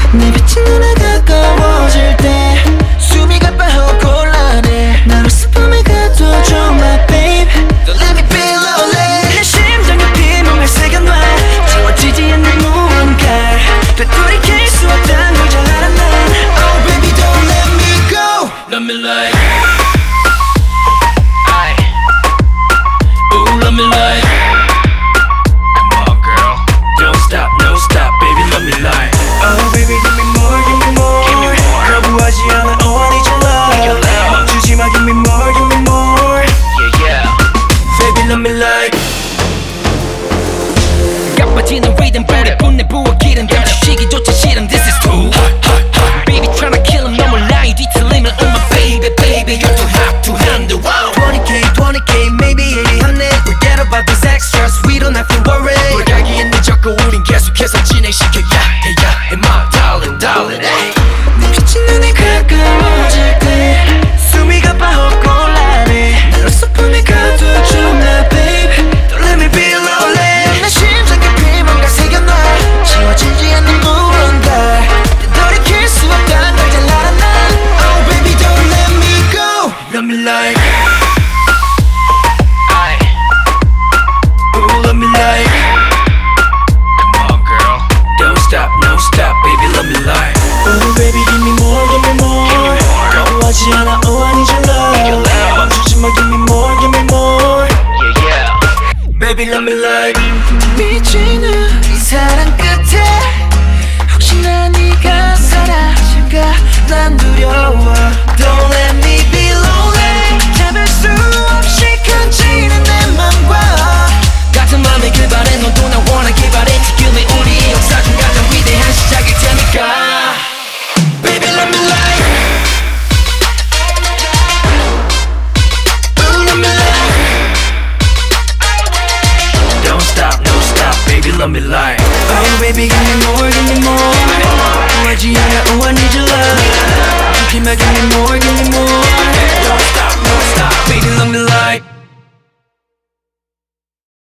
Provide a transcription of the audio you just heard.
내 비친 눈에 가까워질 때 숨이 가빠하고 곤란해 나로 슬픔에 가둬줘 my babe. Don't let me be lonely. 내 심장에 비명을 새겨놔 지워지지 않는 무언가 되돌이킬 수 없단 걸 잘 알아 난. Oh baby don't let me go. Love me like ooh, love me like come on girl, don't stop, no stop, baby, love me like Oh baby give me more, give me more. 거부하지 않아, oh I need your love. 멈추지 마, give me more, give me more. yeah yeah. Baby love me like 가빠지는 리듬 불에 분내 부어기름 감추시기조차 싫음 This is too hot baby tryna kill him 너무 라이 뒤틀리면 oh my baby baby you're too hot to handle. 20k 20k maybe 예리하네. Forget about these extras we don't have to worry. 돌아가기엔 늦었고 우린 계속해서 진행시켜 야해야 해 my darling darling ay. 내 비친 눈에 가까워질 때 숨이 가빠하고 곤란해 나로 슬픔에 가둬줘 my babe. Don't let me be lonely. 내 심장 깊이 뭔가 새겨놔 지워지지 않는 무언가 되돌이킬 수 없단 걸 잘 알아 난. Oh baby don't let me go. Love me like Ooh love me like come on girl, don't stop, no stop, baby, love me like Oh baby give me more, give me more. 거부하지 않아, oh I need your love. 멈추지 마, give me more, give me more. yeah yeah. Baby love me like 미치는 이 사랑 끝에 혹시나 네가 사라질까 난 두려워. Don't let me be lonely. 잡을 수 없이 커지는 내 맘과 같은 맘에 그발해 너도 나 원하길 바래 지금의 우리 역사 중 가장 위대한 시작일 테니까 Baby love me like Ooh love me like Don't stop, no stop, baby, love me like Oh baby give me more, give me more. 구하지 않아, oh I need your love. give me more, give me more. Don't stop, no stop, baby, love me like